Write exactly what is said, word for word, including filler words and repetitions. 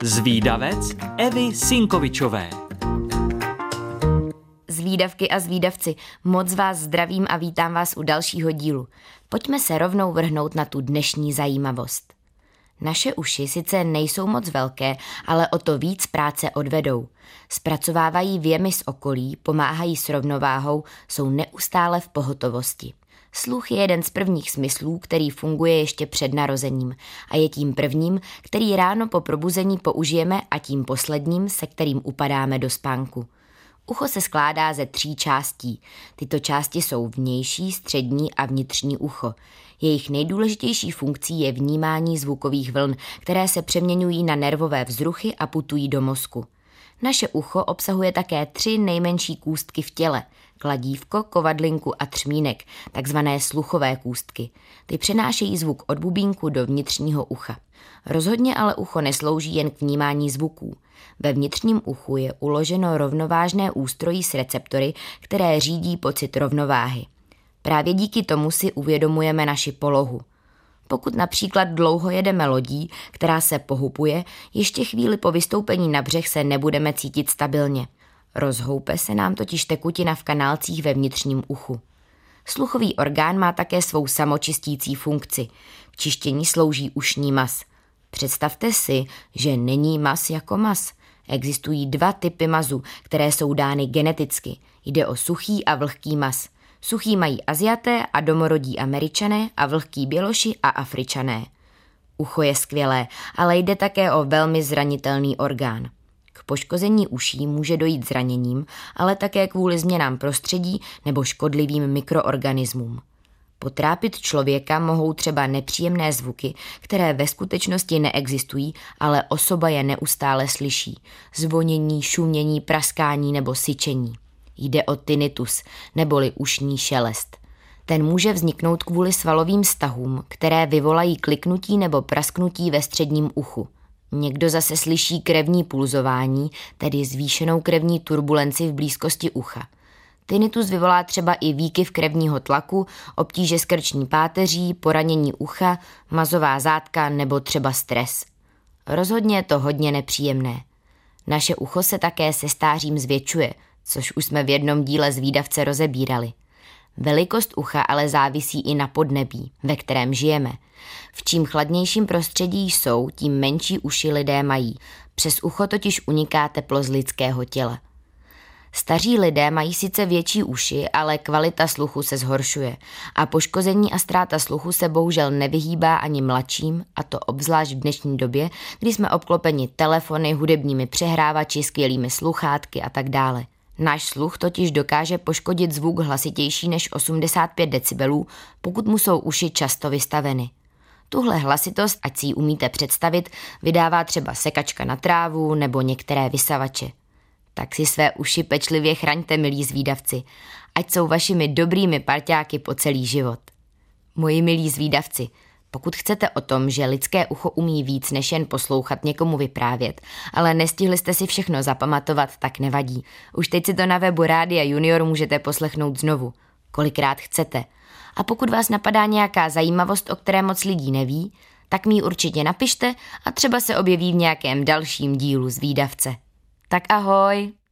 Zvídavec Evy Sinkovičové. Zvídavky a zvídavci, moc vás zdravím a vítám vás u dalšího dílu. Pojďme se rovnou vrhnout na tu dnešní zajímavost. Naše uši sice nejsou moc velké, ale o to víc práce odvedou. Zpracovávají věmy z okolí, pomáhají s rovnováhou, jsou neustále v pohotovosti. Sluch je jeden z prvních smyslů, který funguje ještě před narozením a je tím prvním, který ráno po probuzení použijeme a tím posledním, se kterým upadáme do spánku. Ucho se skládá ze tří částí. Tyto části jsou vnější, střední a vnitřní ucho. Jejich nejdůležitější funkcí je vnímání zvukových vln, které se přeměňují na nervové vzruchy a putují do mozku. Naše ucho obsahuje také tři nejmenší kůstky v těle. Kladívko, kovadlinku a třmínek, takzvané sluchové kůstky. Ty přenášejí zvuk od bubínku do vnitřního ucha. Rozhodně ale ucho neslouží jen k vnímání zvuků. Ve vnitřním uchu je uloženo rovnovážné ústrojí s receptory, které řídí pocit rovnováhy. Právě díky tomu si uvědomujeme naši polohu. Pokud například dlouho jedeme lodí, která se pohupuje, ještě chvíli po vystoupení na břeh se nebudeme cítit stabilně. Rozhoupe se nám totiž tekutina v kanálcích ve vnitřním uchu. Sluchový orgán má také svou samočistící funkci. K čištění slouží ušní mas. Představte si, že není mas jako mas. Existují dva typy mazu, které jsou dány geneticky. Jde o suchý a vlhký mas. Suchý mají Aziaté a domorodí Američané a vlhký Běloši a Afričané. Ucho je skvělé, ale jde také o velmi zranitelný orgán. K poškození uší může dojít zraněním, ale také kvůli změnám prostředí nebo škodlivým mikroorganismům. Potrápit člověka mohou třeba nepříjemné zvuky, které ve skutečnosti neexistují, ale osoba je neustále slyší. Zvonění, šumění, praskání nebo syčení. Jde o tinnitus, neboli ušní šelest. Ten může vzniknout kvůli svalovým stahům, které vyvolají kliknutí nebo prasknutí ve středním uchu. Někdo zase slyší krevní pulzování, tedy zvýšenou krevní turbulenci v blízkosti ucha. Tinnitus vyvolá třeba i výkyv krevního tlaku, obtíže s krční páteří, poranění ucha, mazová zátka nebo třeba stres. Rozhodně je to hodně nepříjemné. Naše ucho se také se stářím zvětšuje, což už jsme v jednom díle Zvídavce rozebírali. Velikost ucha ale závisí i na podnebí, ve kterém žijeme. V čím chladnějším prostředí jsou, tím menší uši lidé mají. Přes ucho totiž uniká teplo z lidského těla. Staří lidé mají sice větší uši, ale kvalita sluchu se zhoršuje a poškození a ztráta sluchu se bohužel nevyhýbá ani mladším, a to obzvlášť v dnešní době, kdy jsme obklopeni telefony, hudebními přehrávači, skvělými sluchátky a tak dále. Náš sluch totiž dokáže poškodit zvuk hlasitější než osmdesát pět decibelů, pokud mu jsou uši často vystaveny. Tuhle hlasitost, ať si ji umíte představit, vydává třeba sekačka na trávu nebo některé vysavače. Tak si své uši pečlivě chraňte, milí zvídavci, ať jsou vašimi dobrými parťáky po celý život. Moji milí zvídavci, pokud chcete o tom, že lidské ucho umí víc než jen poslouchat, někomu vyprávět, ale nestihli jste si všechno zapamatovat, tak nevadí. Už teď si to na webu Rádia Junior můžete poslechnout znovu, kolikrát chcete. A pokud vás napadá nějaká zajímavost, o které moc lidí neví, tak mi ji určitě napište a třeba se objeví v nějakém dalším dílu Zvídavce. Tak ahoj!